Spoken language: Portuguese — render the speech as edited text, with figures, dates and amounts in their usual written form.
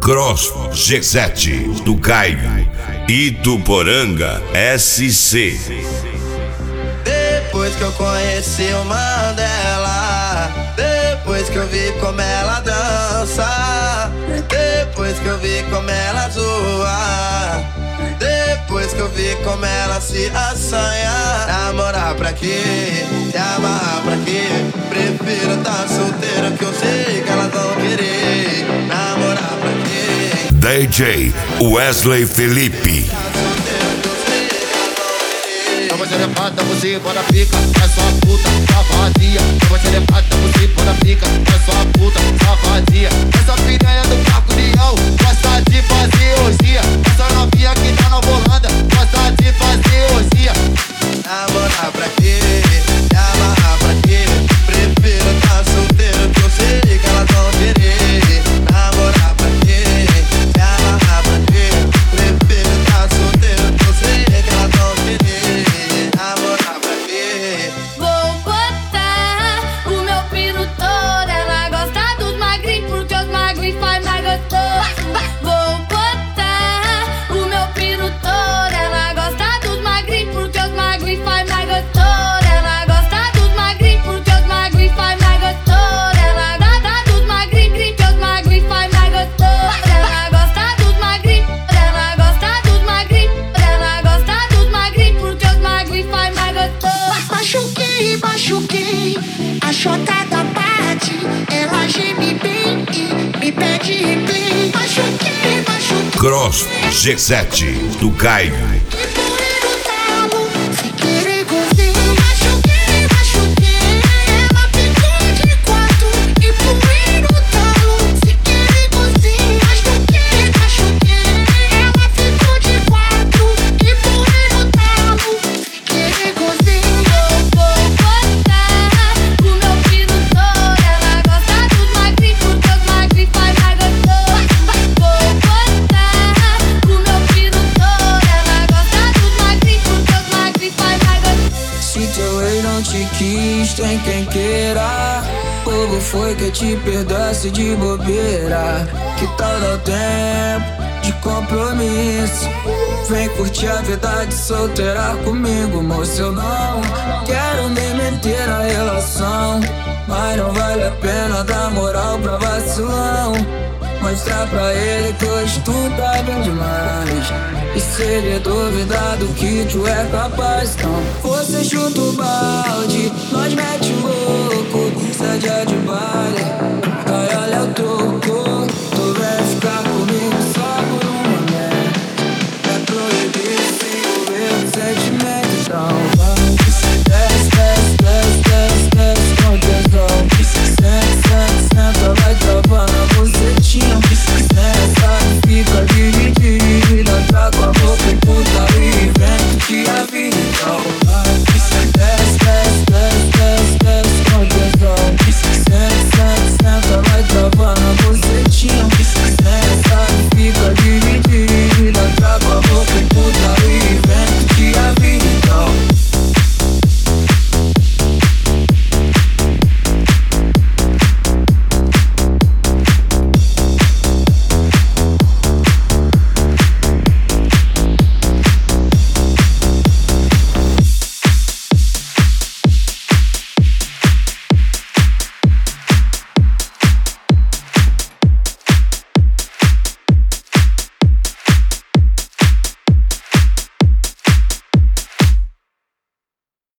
Cross G7 do Caio, Ituporanga SC. Depois que eu conheci o Mandela, depois que eu vi como ela dança, depois que eu vi como ela zoa, depois que eu vi como ela se assanha. Namorar pra quê? Se amarrar pra quê? Prefiro tá solteiro que eu sei que elas vão querer. Namorar pra quê? DJ Wesley Felipe. Você levanta, você bora pica, é só puta, safadinha. Você levanta, você bora pica, é só puta, safadinha. Essa piranha do Paco Leão gosta de fazer orgia. Essa novinha que tá na Holanda gosta de fazer orgia. Namorar pra quê? Se amarrar pra quê? Prefiro tá solteiro que eu sei que elas vão querer. Namorar pra quê? Se amarrar pra quê? Prefiro tá solteiro que eu sei que elas vão querer. Namorar pra quê? Vou botar o meu pino todo. Ela gosta dos magrinhos porque os magrinhos faz mais gostoso. Vou botar o meu pino todo. Ela gosta dos magrinhos porque os magrinhos faz mais gostoso. Ela gosta dos magrinhos porque os magrinhos faz mais gostoso. Ela gosta dos magrinhos porque os magrinhos faz mais gostoso. Ela gosta dos magrinhos, ela gosta dos magrinhos, ela gosta dos magrinhos porque os magrinhos faz mais gostoso. Machuquei, machuquei, a chotada bate, ela geme bem e me pede replay. Machuquei, machuquei, Cross G7 do Caio. e pulei no talo, sem querer gozei. Machuquei, machuquei, ela ficou de quatro e pulei no talo, sem querer gozei. Machuquei, machuquei, ela ficou de quatro e pulei no talo, sem querer gozei. Vou botar o meu pino todo. Ela gosta dos magrinhos porque os magrinhos faz mais gostoso. Vou botar o meu pino todo. Ela gosta dos magrinhos porque os magrinhos faz mais gostoso. Se teu ex não te quis, tem quem queira. Povo foi que te perdoasse de bobeira. Que tal dar tempo de compromisso? Vem curtir a vida de solteira comigo, moço. Eu não quero nem meter a relação, mas não vale a pena dar moral pra vacilão. Mostrar pra ele que hoje tu tá bem demais. E se ele duvidar do que tu é capaz, então você chuta o balde, nós mete